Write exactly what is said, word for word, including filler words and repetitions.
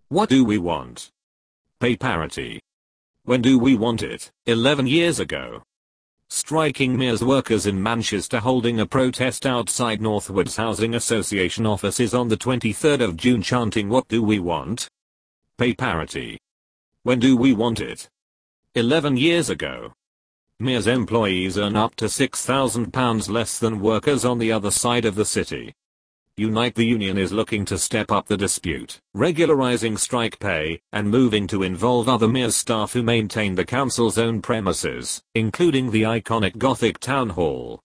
What do we want? Pay parity. When do we want it? eleven years ago. Striking Mears workers in Manchester holding a protest outside Northwoods Housing Association offices on the twenty-third of June chanting what do we want? Pay parity. When do we want it? eleven years ago. Mears employees earn up to six thousand pounds less than workers on the other side of the city. Unite the Union is looking to step up the dispute, regularising strike pay, and moving to involve other Mears staff who maintain the council's own premises, including the iconic Gothic Town Hall.